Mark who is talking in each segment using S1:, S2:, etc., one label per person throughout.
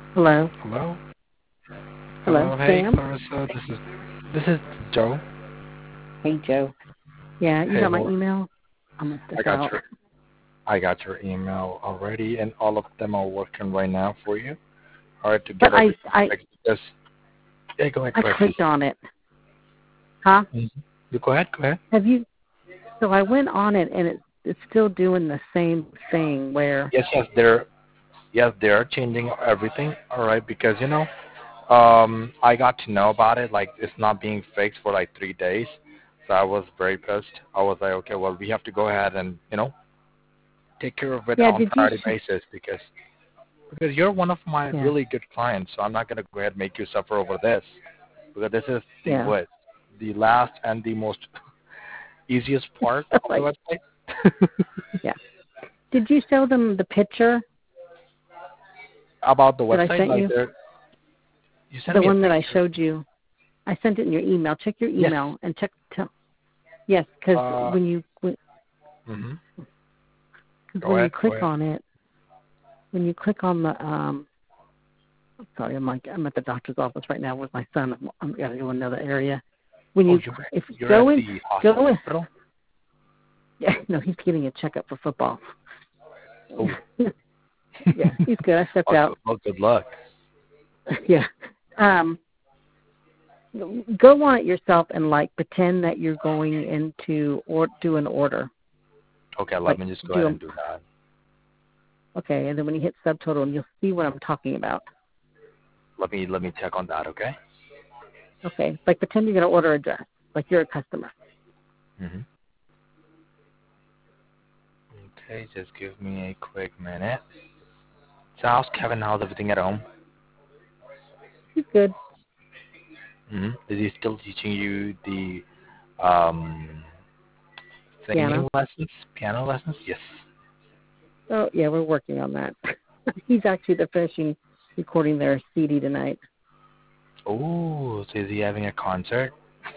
S1: Hello.
S2: Hello?
S1: Hello,
S2: Hey,
S1: Sam.
S2: Clarissa. This is Joe.
S1: Hey, Joe. Yeah, you
S2: Hey,
S1: got my
S2: well,
S1: email? I missed this
S2: I got
S1: out.
S2: your I got your email already, and all of them are working right now for you. All right, to
S1: But
S2: get everything fixed. Because yeah, go ahead,
S1: I
S2: go ahead, please.
S1: clicked on it. Huh?
S2: You go ahead, go ahead.
S1: Have you? So I went on it, and it's still doing the same thing. Where?
S2: Yes, they're changing everything. All right, because I got to know about it. Like it's not being fixed for like 3 days, so I was very pissed. I was like, okay, well, we have to go ahead and take care of it
S1: Yeah.
S2: on
S1: Did you?
S2: priority basis because you're one of my
S1: Yeah.
S2: really good clients, so I'm not gonna go ahead and make you suffer over this because this is the
S1: Yeah.
S2: what the last and the most easiest part of the
S1: Like.
S2: website.
S1: Yeah. Did you show them the picture
S2: About the
S1: that I
S2: website,
S1: sent
S2: like
S1: you?
S2: you sent
S1: The
S2: me a
S1: one that I
S2: picture.
S1: showed you. I sent it in your email. Check your
S2: Yes.
S1: email and check. Yes, because
S2: Uh.
S1: when you
S2: Mhm.
S1: because
S2: Go
S1: when you
S2: ahead. Go
S1: click
S2: ahead.
S1: on it, when you click on the sorry, I'm at the doctor's office right now with my son. I'm got to go in another area. When
S2: Oh,
S1: you
S2: you're
S1: if
S2: you're at
S1: go in,
S2: the
S1: go in.
S2: hospital.
S1: Yeah, no, he's getting a checkup for football.
S2: Oh.
S1: Yeah, he's good. I stepped out.
S2: Good luck.
S1: Yeah. Um, go on it yourself and like pretend that you're going into or do an order.
S2: Okay, let
S1: Like
S2: me just go
S1: do
S2: ahead
S1: a
S2: and do that.
S1: okay, and then when you hit subtotal, and you'll see what I'm talking about.
S2: Let me check on that. Okay.
S1: Okay, like pretend you're gonna order a dress, like you're a customer.
S2: Mhm. Okay, just give me a quick minute. So how's Kevin? How's everything at home?
S1: He's good.
S2: Is he still teaching you the um singing
S1: Piano.
S2: lessons, piano lessons? Yes.
S1: Oh yeah, we're working on that. He's actually the finishing recording their CD tonight.
S2: Oh, so is he having a concert?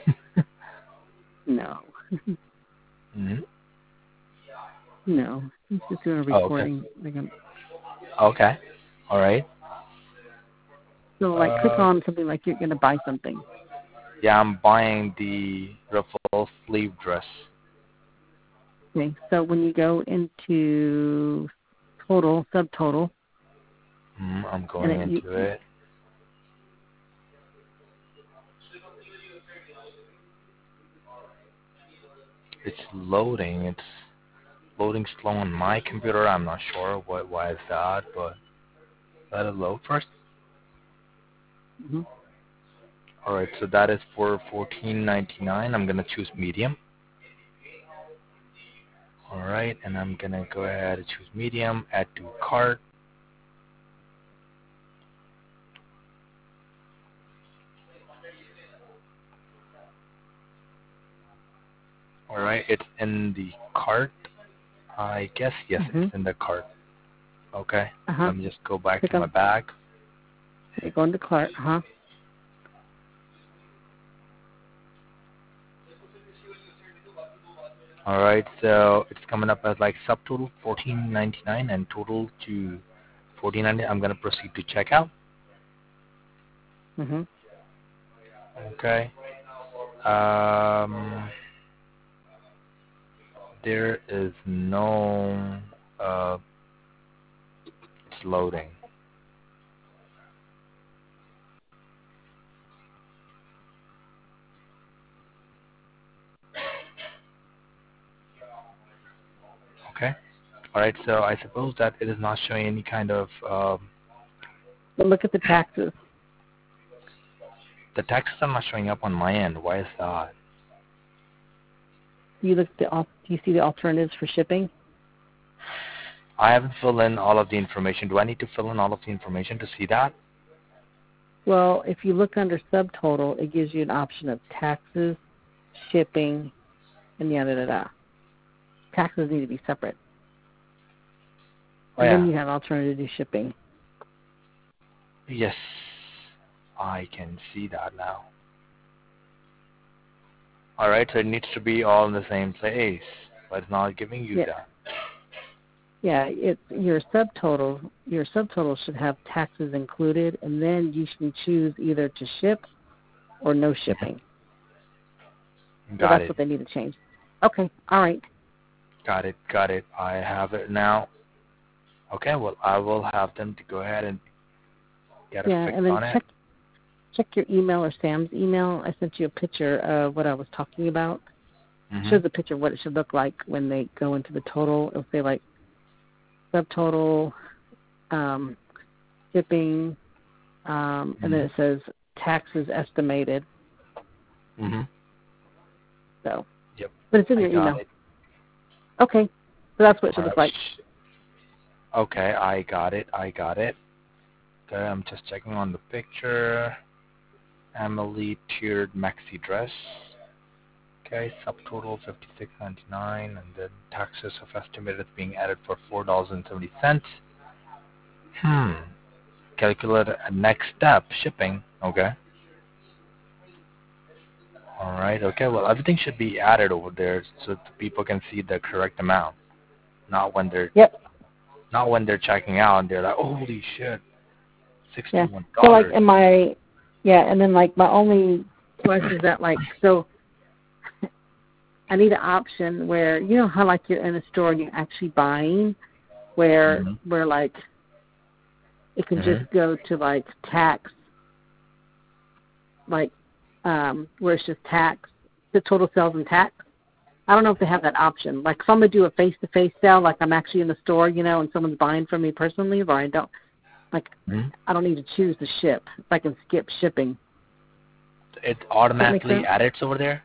S1: No,
S2: Mhm.
S1: no, he's just doing a
S2: Oh, okay.
S1: recording.
S2: Okay. All right.
S1: So like click
S2: Uh,
S1: on something like you're gonna buy something.
S2: yeah, I'm buying the ruffle sleeve dress.
S1: Okay, so when you go into total, subtotal,
S2: I'm
S1: and
S2: going into it. It's loading. It's loading slow on my computer. I'm not sure why is that, but let it load first.
S1: mm-hmm.
S2: All right, so that is for 14.99. I'm gonna choose medium. All right, and I'm gonna go ahead and choose medium. Add to cart. All right, it's in the cart. I guess yes,
S1: Mm-hmm.
S2: it's in the cart. Okay,
S1: Uh-huh.
S2: let me just go back
S1: Click
S2: to my
S1: on
S2: bag.
S1: you go into cart, uh-huh.
S2: All right, so it's coming up as like subtotal 14.99 and total to 14.99. I'm gonna proceed to checkout.
S1: Mm-hmm.
S2: Okay. Um, there is no. Uh, it's loading. Okay. All right. So I suppose that it is not showing any kind of
S1: But look at the taxes.
S2: the taxes are not showing up on my end. Why is that?
S1: Do you see the alternatives for shipping?
S2: I haven't filled in all of the information. Do I need to fill in all of the information to see that?
S1: Well, if you look under subtotal, it gives you an option of taxes, shipping, and yada da da. Taxes need to be separate.
S2: Oh
S1: And
S2: yeah.
S1: then you have alternative shipping.
S2: Yes. I can see that now. All right. So it needs to be all in the same place, but it's not giving you
S1: Yeah.
S2: that.
S1: Yeah, it's your subtotal. Your subtotal should have taxes included, and then you can choose either to ship or no shipping. So
S2: Got
S1: that's
S2: it.
S1: what they need to change. Okay, all right.
S2: Got it. Got it. I have it now. Okay, well, I will have them to go ahead and get a
S1: Yeah,
S2: fix
S1: and then
S2: on it.
S1: check your email or Sam's email. I sent you a picture of what I was talking about.
S2: Mm-hmm.
S1: Shows a picture of what it should look like when they go into the total. It'll say like subtotal, shipping, and then it says taxes estimated.
S2: Mm-hmm.
S1: So,
S2: Yep.
S1: but it's in
S2: I
S1: your
S2: got
S1: email.
S2: it.
S1: Okay, so that's what it should
S2: All
S1: look
S2: right.
S1: like.
S2: Okay, I got it. I got it. Okay, I'm just checking on the picture. Emily tiered maxi dress. Okay, subtotal 56.99, and then taxes of estimated being added for $4.70. Calculate a next step shipping. Okay. All right. Okay. Well, everything should be added over there so the people can see the correct amount. Not when they're
S1: Yep.
S2: not when they're checking out and they're like, oh, holy shit,
S1: Yeah.
S2: $61.
S1: So like, and then like my only question is that like, so I need an option where you know how like you're in a store and you're actually buying, where like it can just go to like tax, like where it's just tax, the total sales and tax. I don't know if they have that option. Like if I'm gonna do a face-to-face sale, like I'm actually in the store, you know, and someone's buying from me personally, or I don't, like I don't need to choose to ship. If I can skip shipping.
S2: It automatically edits over there?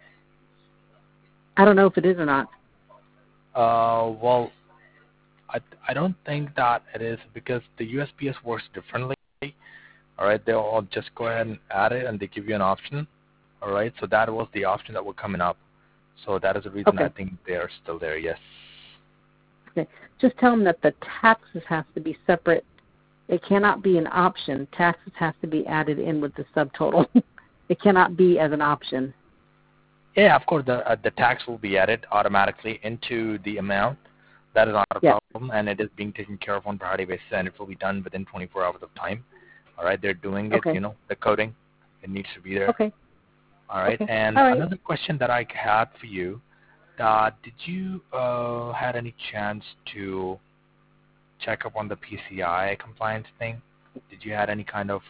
S1: I don't know if it is or not.
S2: Well, I don't think that it is because the USPS works differently. All right, they'll all just go ahead and add it, and they give you an option. All right, so that was the option that was coming up. So that is the reason I think they are still there. Yes.
S1: Okay. Just tell them that the taxes have to be separate. It cannot be an option. Taxes have to be added in with the subtotal. It cannot be as an option.
S2: Yeah, of course, the tax will be added automatically into the amount. That is not a problem, and it is being taken care of on priority basis, and it will be done within 24 hours of time. All right, they're doing it, you know, the coding. It needs to be there.
S1: Okay.
S2: All right, and another question that I had for you, did you had any chance to check up on the PCI compliance thing? Did you had any kind of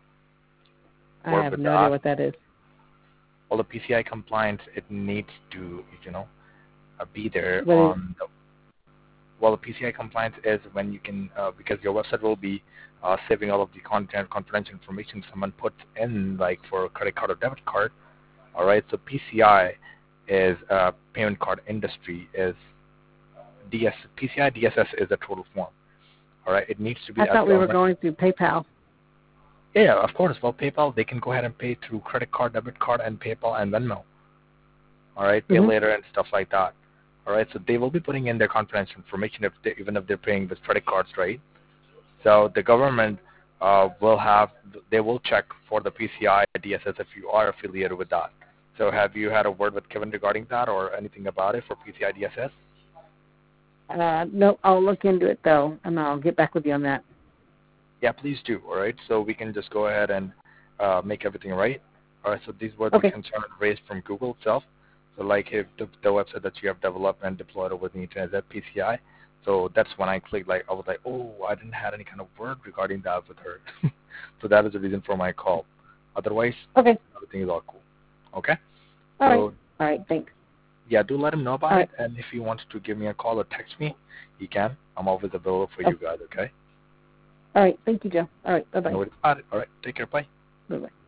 S1: I have no idea what that is.
S2: Well, the PCI compliance, it needs to, you know, be there on the, well, the PCI compliance is when you can, because your website will be saving all of the confidential information someone puts in, like for a credit card or debit card. All right, so PCI is payment card industry is PCI DSS is a total form. All right, it needs to be.
S1: I thought we were going through PayPal.
S2: Yeah, of course. Well, PayPal, they can go ahead and pay through credit card, debit card, and PayPal and Venmo. All right, pay later and stuff like that. All right, so they will be putting in their confidential information even if they're paying with credit cards, right? So the government they will check for the PCI DSS if you are affiliated with that. So have you had a word with Kevin regarding that or anything about it for PCI DSS?
S1: No, I'll look into it though, and I'll get back with you on that.
S2: Yeah, please do. All right, so we can just go ahead and make everything right. All right, so these were the concerns raised from Google itself. So like if the website that you have developed and deployed over the internet, that PCI. So that's when I clicked, like I was like, oh, I didn't have any kind of word regarding that with her. So that is the reason for my call. Otherwise, everything is all cool. Okay?
S1: All right, thanks.
S2: Yeah, do let him know about it. And if he wants to give me a call or text me, he can. I'm always available for you guys, okay?
S1: All right, thank you, Joe. All right, bye-bye.
S2: No worries about it. All right, take care. Bye.
S1: Bye-bye.